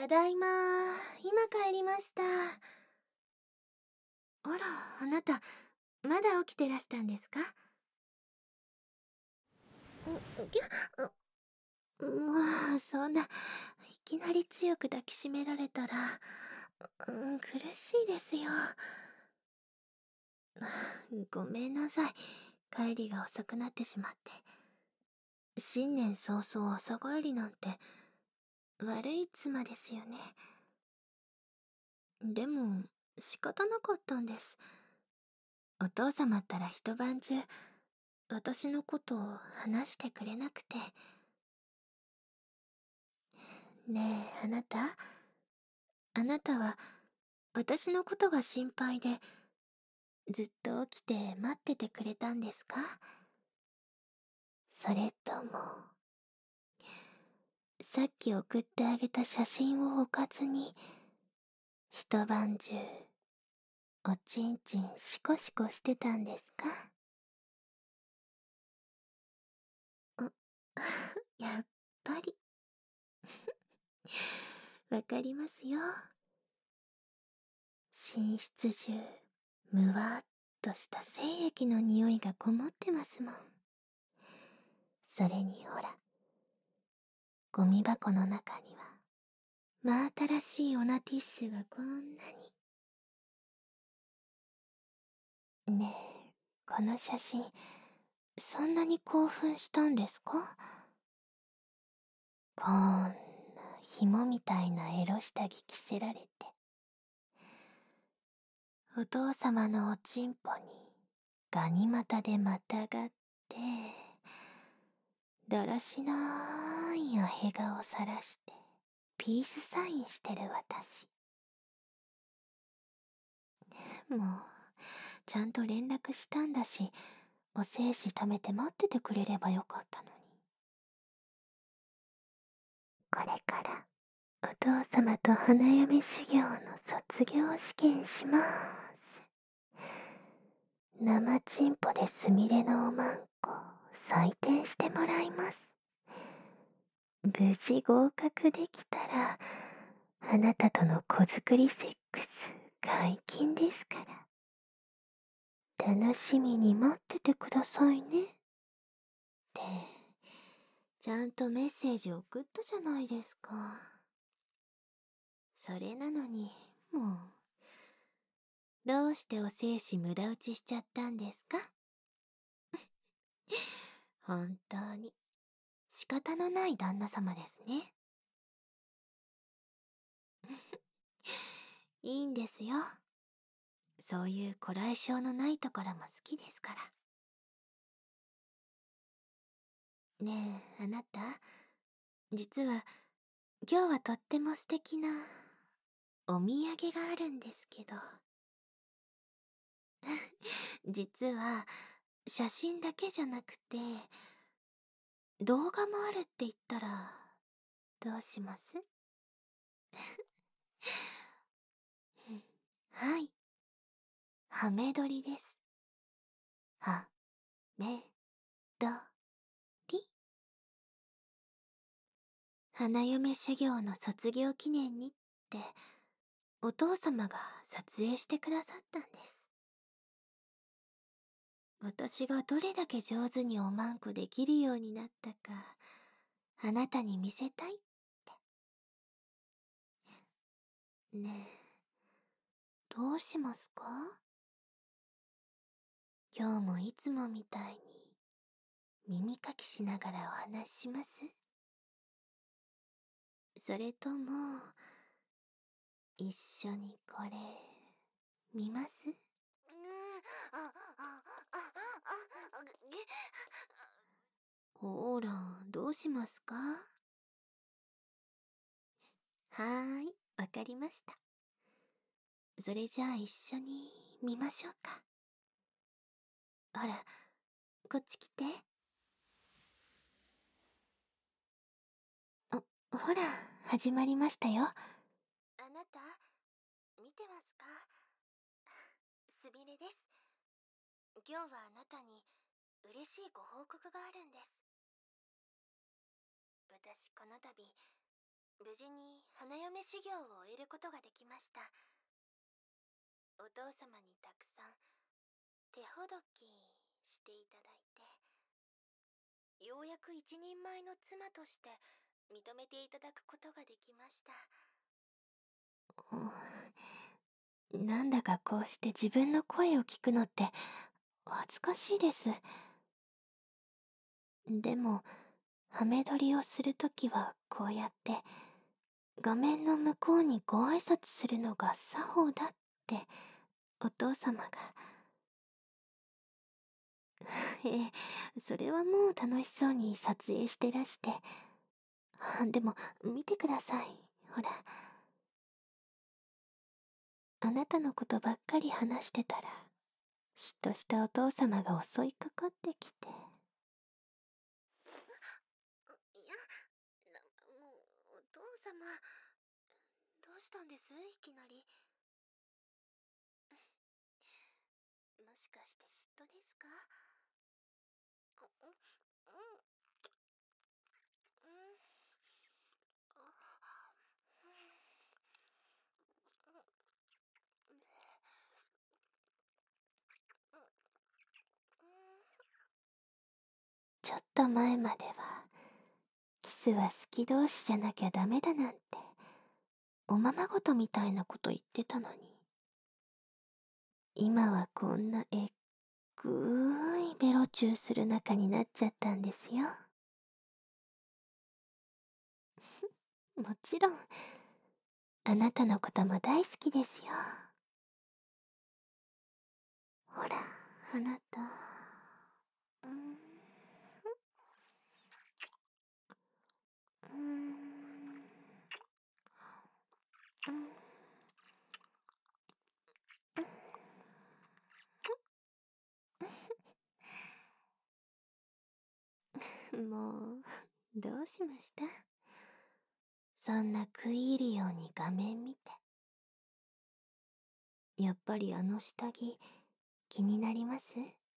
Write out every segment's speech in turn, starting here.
ただいま。今帰りました。あら、あなた、まだ起きてらしたんですか？もう、そんな、いきなり強く抱きしめられたら、苦しいですよ。ごめんなさい。帰りが遅くなってしまって。新年早々朝帰りなんて、悪い妻ですよね。でも、仕方なかったんです。お父様ったら一晩中、私のことを話してくれなくて。ねえ、あなたは私のことが心配でずっと起きて待っててくれたんですか？それとも、さっき送ってあげた写真を置かずに一晩中おちんちんシコシコしてたんですか？あやっぱりわかりますよ。寝室中むわっとした精液の匂いがこもってますもん。それにほら、ゴミ箱の中には真新しいオナティッシュがこんなに。ねえ、この写真そんなに興奮したんですか？こんな紐みたいなエロ下着着せられて、お父様のおちんぽにガニ股でまたがって、だらしないアヘ顔さらしてピースサインしてる私。もうちゃんと連絡したんだし、お精子貯めて待っててくれればよかったのに。これからお父様と花嫁修行の卒業試験しまーす。生チンポですみれのおまんこ採点してもらいます。無事合格できたら、あなたとの子作りセックス解禁ですから。楽しみに待っててくださいね。って、ちゃんとメッセージ送ったじゃないですか。それなのに、もう、どうしてお精子無駄打ちしちゃったんですか？本当に、仕方のない旦那様ですね。いいんですよ。そういうこらえ性のないところも好きですから。ねえ、あなた、実は今日はとっても素敵なお土産があるんですけど。実は写真だけじゃなくて動画もあるって言ったらどうします？はい、ハメ撮りです。はめどり。花嫁修行の卒業記念にってお父様が撮影してくださったんです。私がどれだけ上手におまんこできるようになったか、あなたに見せたいって。ねえ、どうしますか？今日もいつもみたいに耳かきしながらお話しします？それとも、一緒にこれ、見ます？ほーら、どうしますか？はーい、わかりました。それじゃあ一緒に見ましょうか。ほら、こっち来て。ほら、始まりましたよ。あなた、見てますか？すみれです。今日はあなたに嬉しいご報告があるんです。私この度、 無事に花嫁修行を終えることができました。お父様にたくさん手ほどきしていただいて、ようやく一人前の妻として認めていただくことができました。なんだかこうして自分の声を聞くのって恥ずかしいです。でも、ハメ撮りをするときはこうやって画面の向こうにご挨拶するのが作法だってお父様が。ええ、それはもう楽しそうに撮影してらして。でも、見てください。ほら。あなたのことばっかり話してたら、嫉妬したお父様が襲いかかってきて。いや、もう、お父様、どうしたんですいきなり。もしかして嫉妬ですか？ちょっと前までは、キスは好き同士じゃなきゃダメだなんて、おままごとみたいなこと言ってたのに。今はこんなぐーいベロチューする仲になっちゃったんですよ。もちろん、あなたのことも大好きですよ。ほら、あなた。うーん。うーん。もう、どうしました？そんな食い入るように画面見て。やっぱりあの下着、気になります？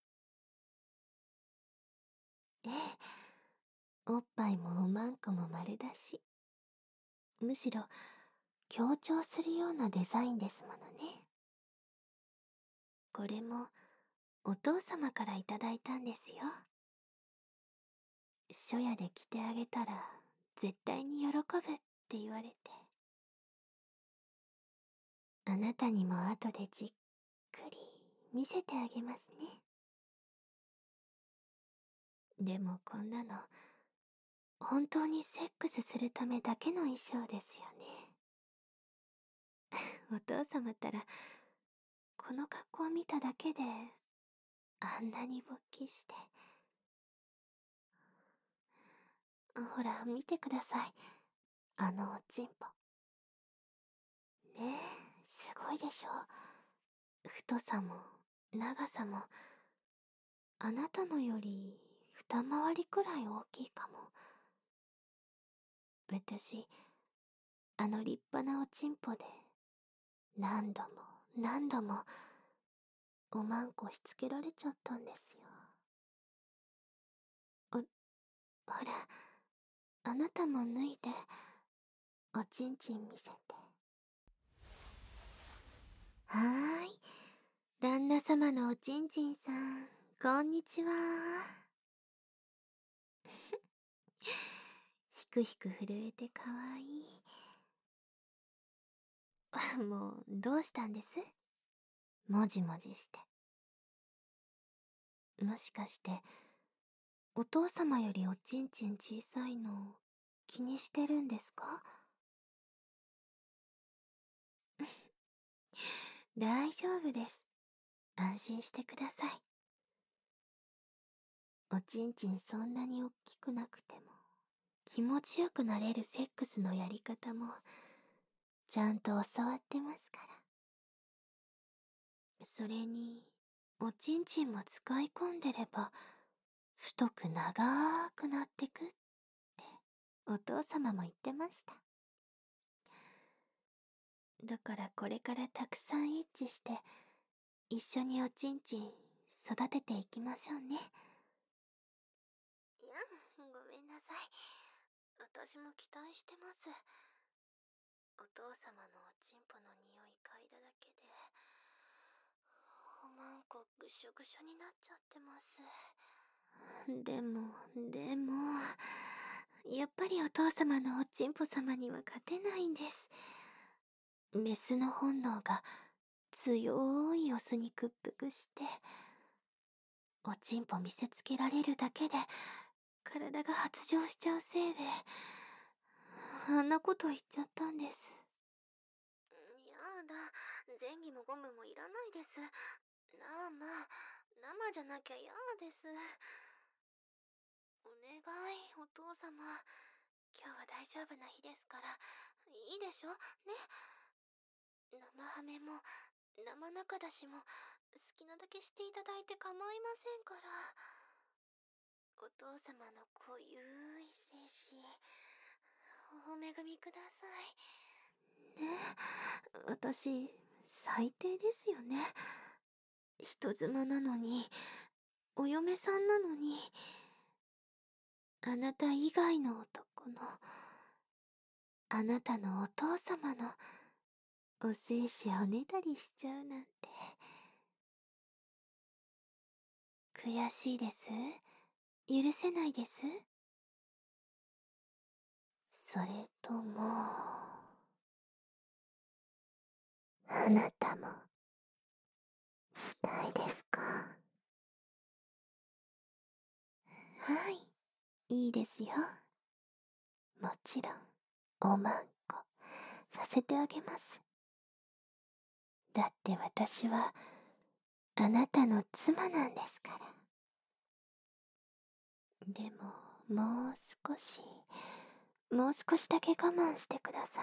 ええ、おっぱいもおまんこも丸だし。むしろ、強調するようなデザインですものね。これも、お父様からいただいたんですよ。初夜で着てあげたら、絶対に喜ぶって言われて。あなたにも後でじっくり見せてあげますね。でもこんなの、本当にセックスするためだけの衣装ですよね。お父様ったら、この格好を見ただけで、あんなに勃起して。ほら、見てください。あのおちんぽ。ねえ、すごいでしょ。太さも、長さも、あなたのより、二回りくらい大きいかも。私、あの立派なおちんぽで、何度も何度も、おまんこしつけられちゃったんですよ。ほら、あなたも脱いで、おちんちん見せて。はーい。旦那様のおちんちんさん、こんにちは。ひくひく震えてかわいい。もう、どうしたんです？もじもじして。もしかして、お父様よりおちんちん小さいの、気にしてるんですか？大丈夫です。安心してください。おちんちんそんなに大きくなくても、気持ちよくなれるセックスのやり方も、ちゃんと教わってますから。それに、おちんちんも使い込んでれば、太く長くなってくって、お父様も言ってました。だからこれからたくさんエッチして、一緒におちんちん育てていきましょうね。いや、ごめんなさい。私も期待してます。 父様のおちんぽの匂い嗅いだだけで、おまんこぐしょぐしょになっちゃってます。でも、やっぱりお父様のおちんぽ様には勝てないんです。メスの本能が強いオスに屈服して、おちんぽ見せつけられるだけで体が発情しちゃうせいで、あんなこと言っちゃったんです。やだ、前儀もゴムもいらないです。なあまあ、生じゃなきゃ嫌です。お願い、お父様。今日は大丈夫な日ですから、いいでしょね。生ハメも、生中出しも、好きなだけしていただいて構いませんから。お父様の濃ゆい精子、お恵みください。ね、私、最低ですよね。人妻なのに、お嫁さんなのに、あなた以外の男の、あなたのお父様のお精子をねだりしちゃうなんて。悔しいです？許せないです？それとも、あなたも、したいですか？はい、いいですよ。もちろん、おまんこ、させてあげます。だって私は、あなたの妻なんですから。でも、もう少しだけ我慢してください。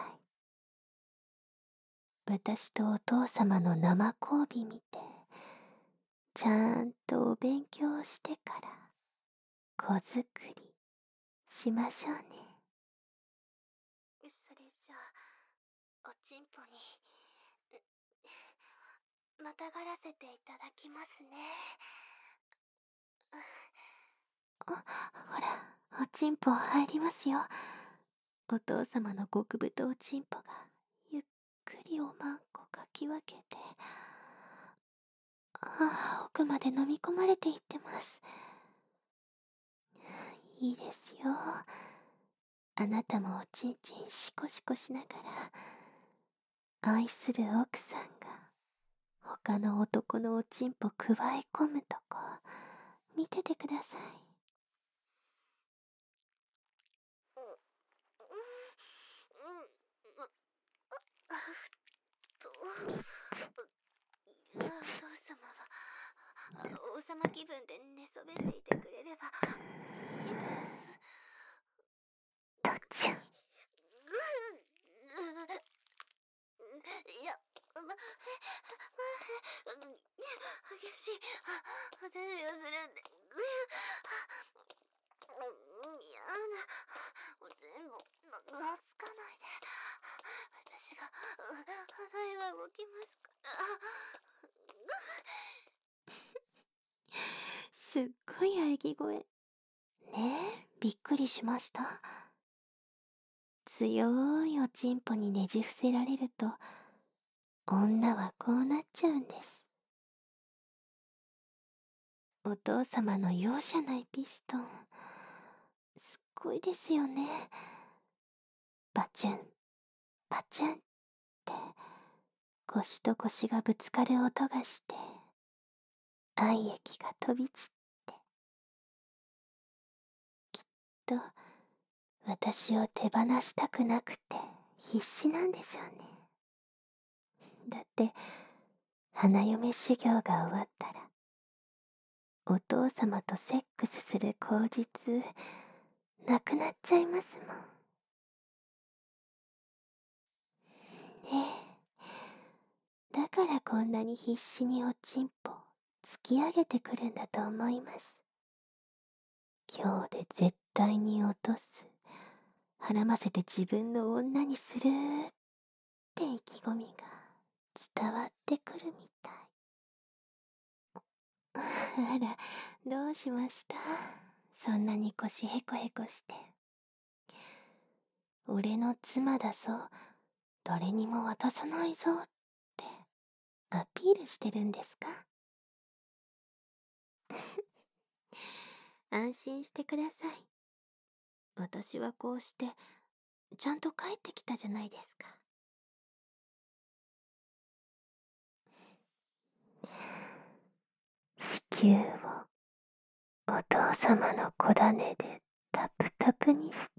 私とお父様の生交尾見て、ちゃんとお勉強してから、子作りしましょうね。それじゃあ、おちんぽに、またがらせていただきますね。ほら、おちんぽ入りますよ。お父様の極太おちんぽが、ゆっくりおまんこかき分けて、奥まで飲み込まれていってます。いいですよ。あなたもおちんちんシコシコしながら、愛する奥さんが、他の男のおちんぽくわえ込むとこ、見ててください。みち、お父様は、王様気分で寝そべっていてくれればいいです。とっちゃん。いや、激しい私がするんで、やだ、全部懐かないで。私が肌が動きますから。すっごい喘ぎ声。ねえ、びっくりしました。強いおちんぽにねじ伏せられると、女はこうなっちゃうんです。お父様の容赦ないピストン、すっごいですよね。バチュン、バチュンって、腰と腰がぶつかる音がして、愛液が飛び散って、きっと、私を手放したくなくて必死なんでしょうね。だって、花嫁修行が終わったら、お父様とセックスする口実、なくなっちゃいますもん。ねえ。だからこんなに必死におちんぽ突き上げてくるんだと思います。今日で絶対に落とす。はらませて自分の女にするって意気込みが伝わってくるみたい。あら、どうしました？そんなに腰ヘコヘコして。俺の妻だぞ。 誰にも渡さないぞってアピールしてるんですか？安心してください。私はこうしてちゃんと帰ってきたじゃないですか。子宮をお父様の小種でタプタプにして。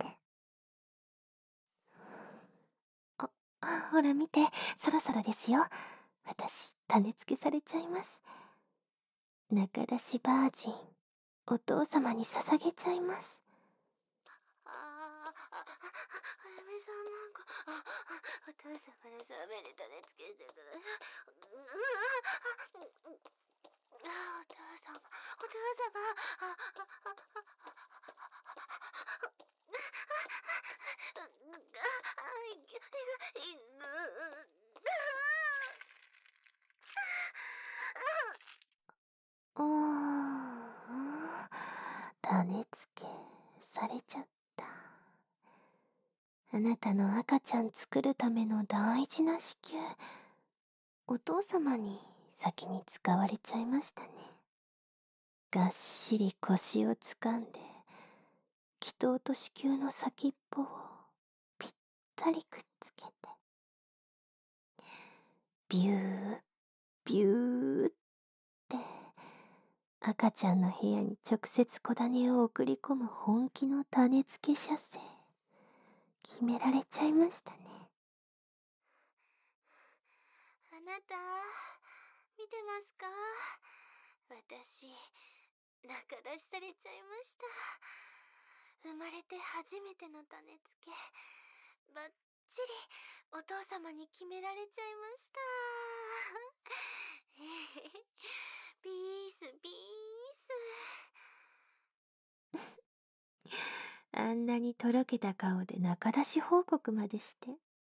ほら見て、そろそろですよ。私、種付けされちゃいます。中出しバージン、お父様に捧げちゃいます。お嫁さんなんか、お父様のそうめんに種付けしてください。お父様、お父様。種付けされちゃった。あなたの赤ちゃん作るための大事な子宮、お父様に先に使われちゃいましたね。がっしり腰をつかんで、気筒と子宮の先っぽをぴったりくっつけて、ビュー、ビューって赤ちゃんの部屋に直接子種を送り込む本気の種付け射精、決められちゃいましたね。あなた、見てますか？私、仲出しされちゃいました。生まれて初めての種付け、ばっちりお父様に決められちゃいました。ピースピース。あんなにとろけた顔で仲出し報告までして。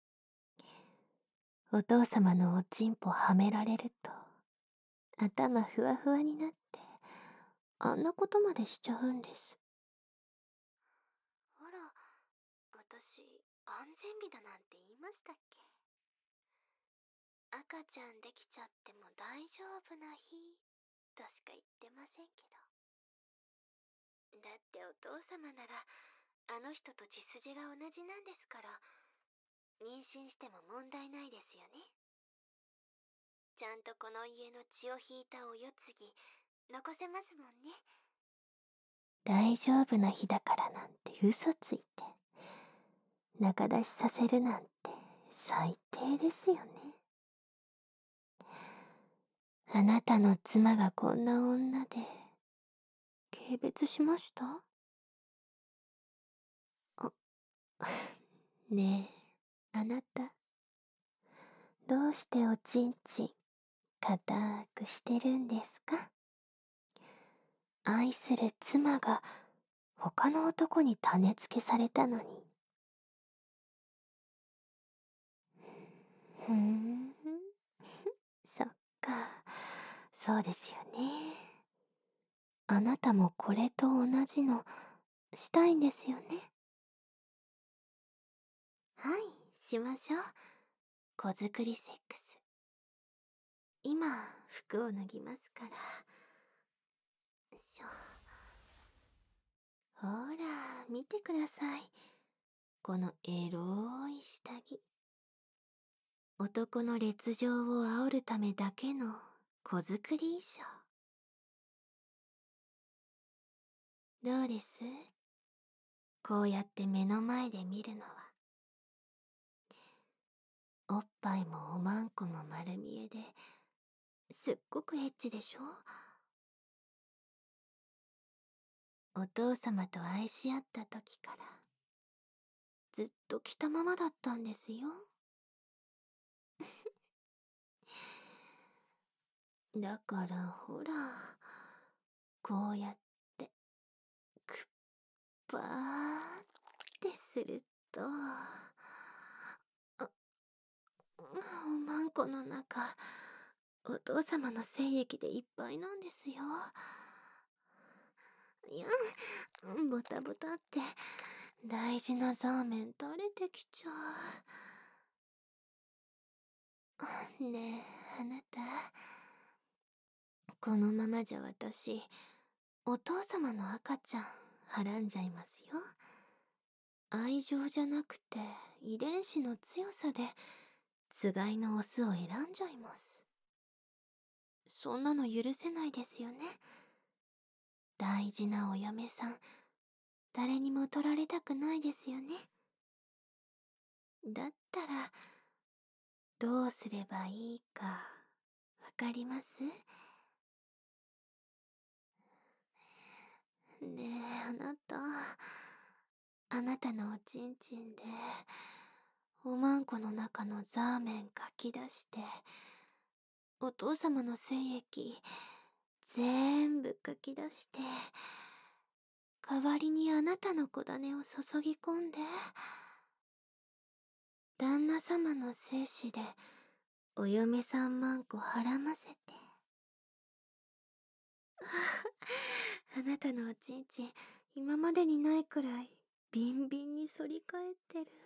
お父様のおちんぽはめられると頭ふわふわになってあんなことまでしちゃうんです。あら、私安全日だなんて言いましたっけ？赤ちゃんできちゃっても大丈夫な日としか言ってませんけど。だってお父様ならあの人と血筋が同じなんですから、妊娠しても問題ないですよね。ちゃんとこの家の血を引いたお世継ぎ残せますもんね。大丈夫な日だからなんて嘘ついて仲出しさせるなんて最低ですよね。あなたの妻がこんな女で軽蔑しました？ねえ、あなた、どうしておちんちん固くしてるんですか？愛する妻が他の男に種付けされたのに。ふーん、そっか、そうですよね。あなたもこれと同じのしたいんですよね。はい、しましょう。子作りセックス。今、服を脱ぎますから。しょ。ほら、見てください。このエロい下着。男の烈情を煽るためだけの子作り衣装。どうです？こうやって目の前で見るのは。おっぱいもおまんこも丸見えで、すっごくエッチでしょ？お父様と愛し合った時から、ずっと着たままだったんですよ。だからほら、こうやって、くっぱーってすると、おまんこの中、お父様の精液でいっぱいなんですよ。いや、ボタボタって、大事なザーメン垂れてきちゃう。 ねえ、あなた。このままじゃ私、お父様の赤ちゃん、はらんじゃいますよ。愛情じゃなくて、遺伝子の強さで、つがいのオスを選んじゃいます。そんなの許せないですよね。大事なお嫁さん、誰にも取られたくないですよね。だったら、どうすればいいか、わかります？ねえ、あなた。あなたのおちんちんで、おまんこの中のザーメンかき出して、お父様の精液、全部かき出して、代わりにあなたの小種を注ぎ込んで、旦那様の精子で、お嫁さんまんこはらませて。あなたのおちんちん、今までにないくらい、ビンビンに反り返ってる。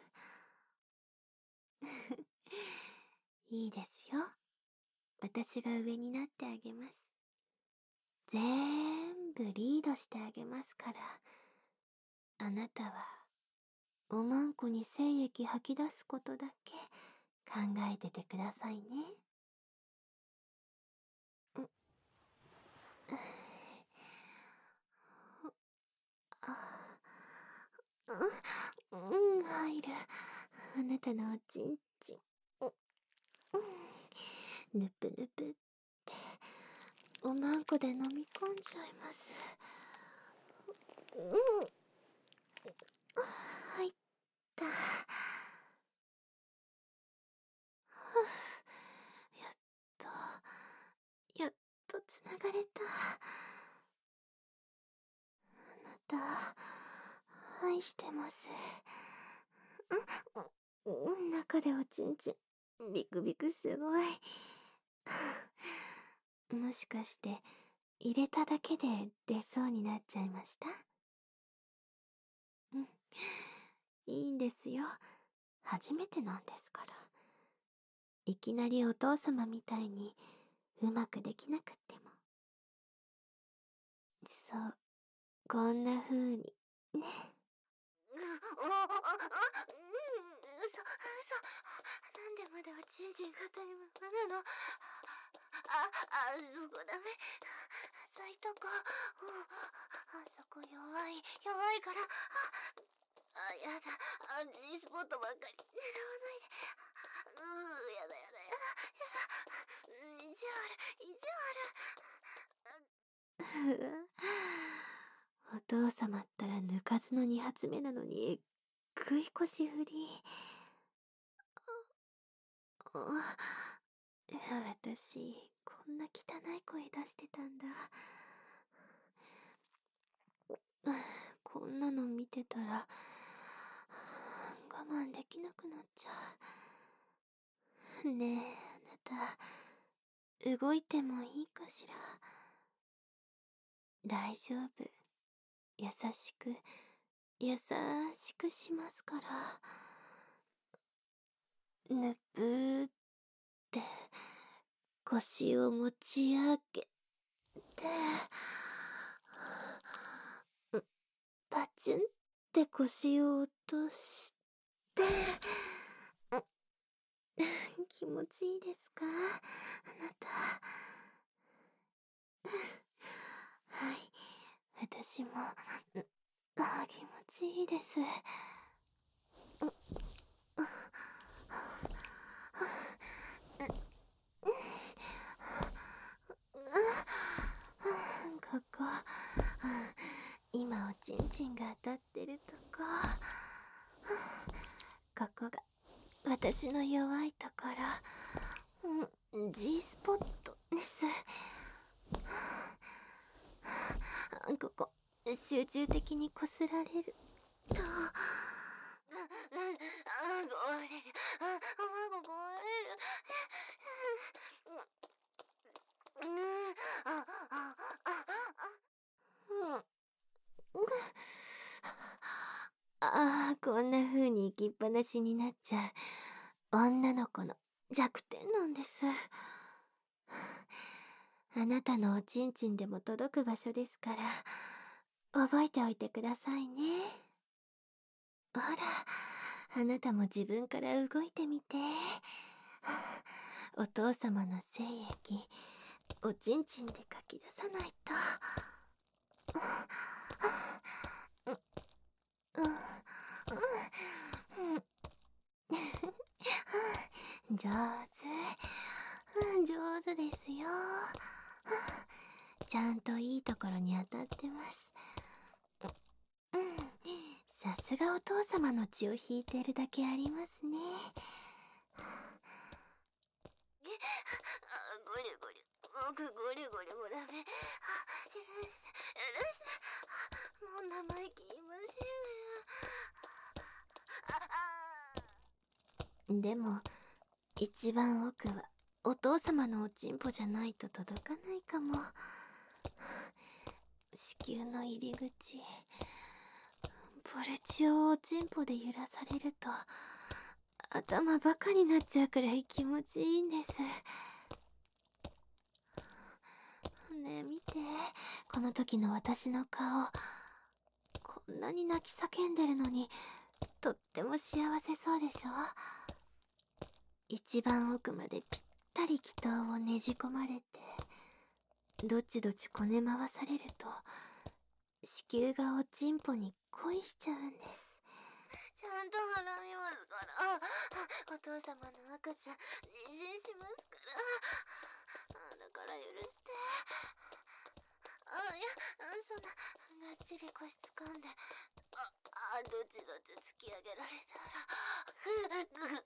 いいですよ。私が上になってあげます。全部リードしてあげますから。あなたは、おまんこに精液吐き出すことだけ考えててくださいね。入る。あなたのおちんちん。ぬぷぬぷって、おまんこで飲み込んじゃいます。入った。やっと、やっとつながれた。あなた、愛してます。中でおちんちん、ビクビクすごい。もしかして、入れただけで出そうになっちゃいました？いいんですよ。初めてなんですから。いきなりお父様みたいにうまくできなくっても。そう、こんな風に、ね。なんでまだおちんちん硬いままなの？そこダメ。浅いとこ。あそこ弱いから。やだ。G スポットばっかり狙わないで。やだ。意地悪。お父様ったら抜かずの2発目なのに、えっぐい腰振り。私、こんな汚い声出してたんだ。こんなの見てたら、我慢できなくなっちゃう。ねえ、あなた、動いてもいいかしら。大丈夫。優しく、優しくしますから。ぬぷーって、腰を持ち上げて、パチュンって腰を落として、気持ちいいですか、あなた。はい、私も、気持ちいいです。ここ、今おちんちんが当たってるとこ。ここが私の弱いところ。G スポットです。ここ、集中的にこすられると。壊れる。壊れる。こんな風に行きっぱなしになっちゃう女の子の弱点なんです。あなたのおちんちんでも届く場所ですから、覚えておいてくださいね。ほら、あなたも自分から動いてみて。お父様の精液、おちんちんでかき出さないと。上手、上手ですよ。ちゃんといいところに当たってます。さすがお父様の血を引いてるだけありますね。ゴリゴリ、ゴリゴリもダメ。もう生意気言いません。でも、一番奥はお父様のおちんぽじゃないと届かないかも。子宮の入り口、ポルチオをおちんぽで揺らされると頭バカになっちゃうくらい気持ちいいんです。ねえ見て、この時の私の顔。こんなに泣き叫んでるのにとっても幸せそうでしょ。一番奥までぴったり気筒をねじ込まれて、どっちどっちこね回されると子宮がおちんぽに恋しちゃうんです。ちゃんと払いますから。お父様の赤ちゃん妊娠しますから。だから許して。いや、そんながっちり腰掴んで、どっちどっち突き上げられたら、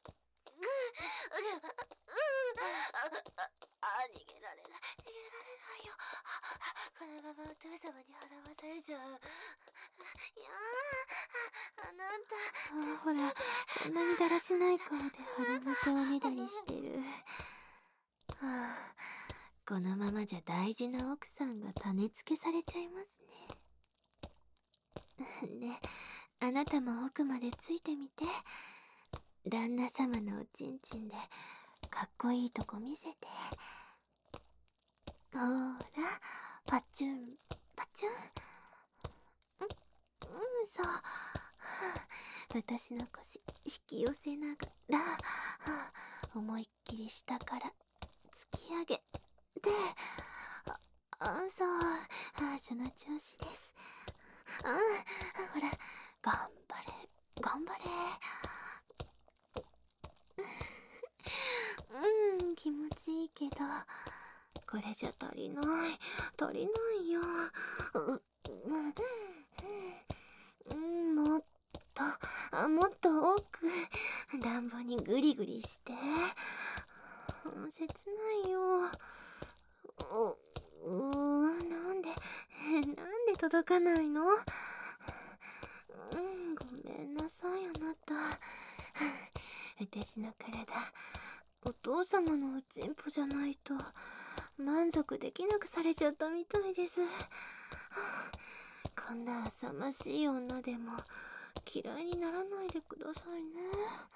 逃げられない、逃げられないよ。このままお父様に払わされちゃう。いやあなた。ほら、こんなにだらしない顔で腹ませおねだりしてる。このままじゃ大事な奥さんが種付けされちゃいますね。ね、あなたも奥までついてみて。旦那様のおちんちんでかっこいいとこ見せて。ほら、パチュンパチュン。そう。私の腰引き寄せながら、思いっきり下から突き上げて、そう、その調子です。ほら、頑張れ頑張れ。気持ちいいけど、これじゃ足りない足りないよ。もっともっと奥、暖房にグリグリして。切ないよ。なんで届かないの？ごめんなさい、あなた。私の体、お父様のおちんぽじゃないと満足できなくされちゃったみたいです。こんな浅ましい女でも嫌いにならないでくださいね。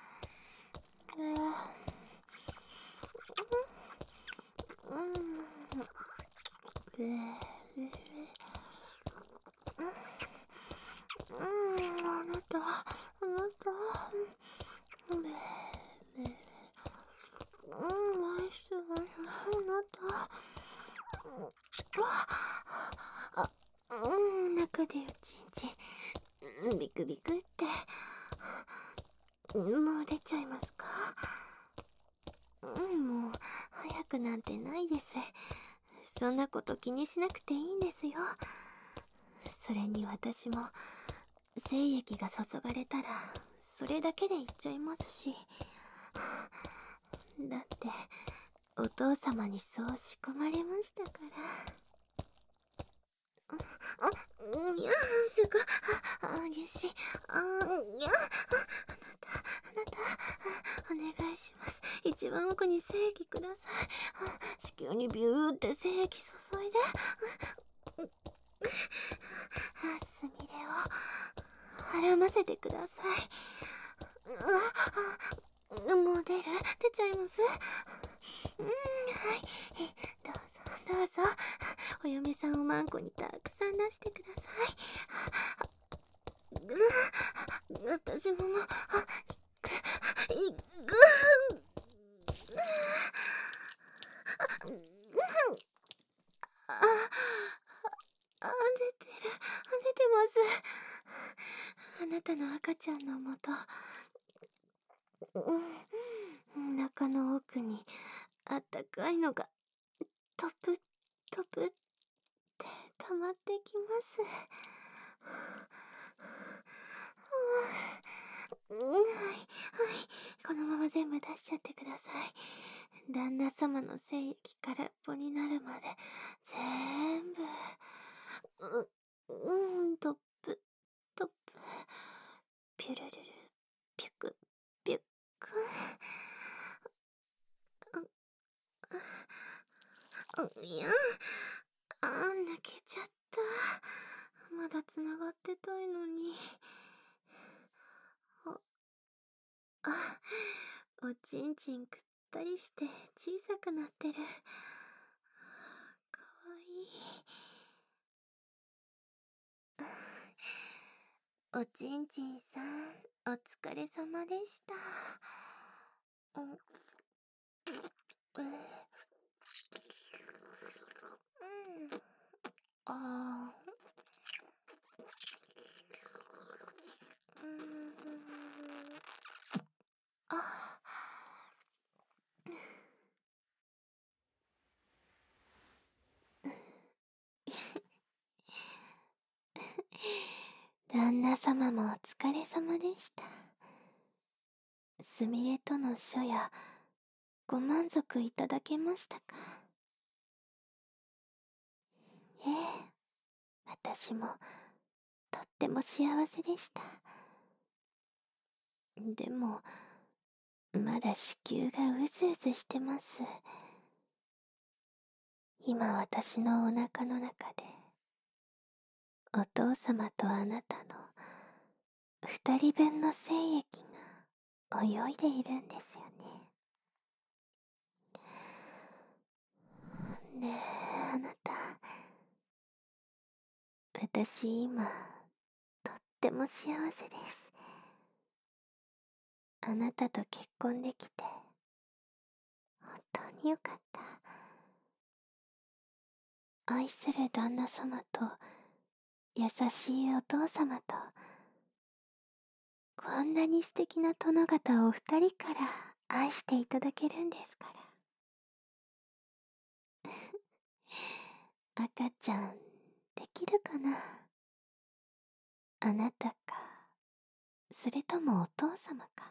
あなた、ナイス、あなた。中でおちんちんビクビクって。もう出ちゃいますか？もう早くなんてないです。そんなこと気にしなくていいんですよ。それに私も精液が注がれたらそれだけでいっちゃいますし。だってお父様にそう仕込まれましたから。いや、すごい激しい。いや、あなた、お願いします。一番奥に精液ください。子宮にビューって精液注いで。すみれをはらませてください。もう出るせちゃいます。はい。どうぞ、どうぞ。お嫁さんをマンコにたくさん出してください。私ももう、いぐあ、出てる、出てます。あなたの赤ちゃんのもと、中の奥にあったかいのがトプトプって溜まってきます。はい、このまま全部出しちゃってください。旦那様の精液空っぽになるまで全部。トップトップ、ピュルルル、ピュクピュク。いや、抜けちゃった。まだつながってたいのに。おちんちんくったりして小さくなってる。かわいい。おちんちんさん、お疲れ様でした。あー、あ。旦那様もお疲れ様でした。すみれとの書やご満足いただけましたか？ええ、私もとっても幸せでした。でも、まだ子宮がうずうずしてます。今私のお腹の中で、お父様とあなたの二人分の精液が泳いでいるんですよね。ねえ、あなた。私今、とっても幸せです。あなたと結婚できて、本当によかった。愛する旦那様と、優しいお父様と、こんなに素敵な殿方をお二人から愛していただけるんですから。赤ちゃん、できるかな？あなたか、それともお父様か。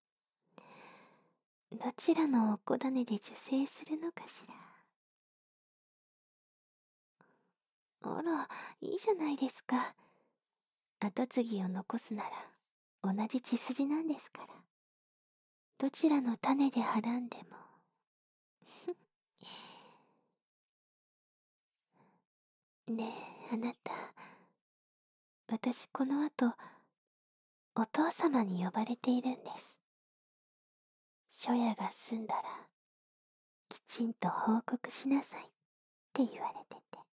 どちらのお子種で受精するのかしら。あら、いいじゃないですか。跡継ぎを残すなら、同じ血筋なんですから。どちらの種ではらんでも。ねえ、あなた。私この後、お父様に呼ばれているんです。初夜が済んだら、きちんと報告しなさいって言われてて。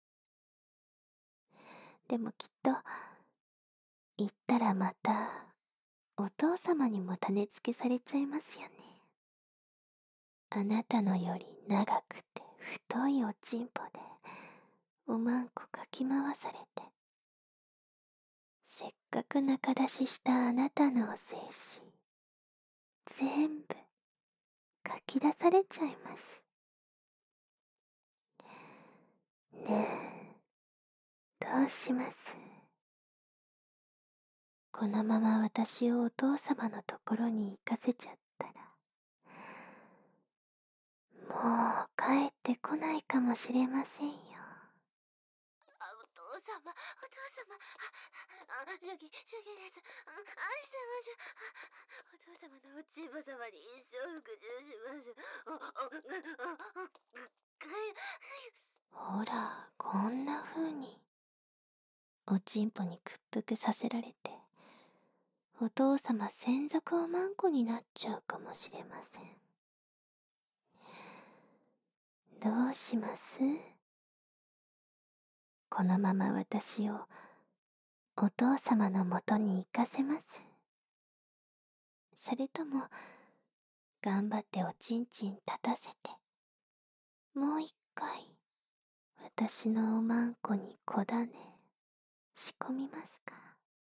でもきっと、言ったらまた、お父様にも種付けされちゃいますよね。あなたのより長くて太いおちんぽで、おまんこかき回されて、せっかく中出ししたあなたのお精子、全部、かき出されちゃいます。ねえ、どうします？このまま私をお父様のところに行かせちゃったら、もう帰ってこないかもしれませんよ。お父様、お父様、主義です。愛してましょ。お父様のおちんぽ様に一生服従しましょ。ほら、こんな風に、おちんぽに屈服させられて、お父様専属おまんこになっちゃうかもしれません。 どうします？このまま私をお父様のもとに行かせます？それとも、頑張っておちんちん立たせて、もう一回、私のおまんこにこだね、仕込みますか？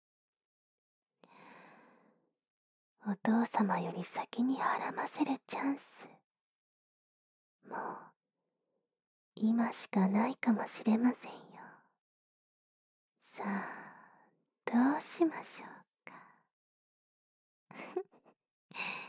お父様より先にはらませるチャンス、もう、今しかないかもしれませんよ。さあ、どうしましょうか。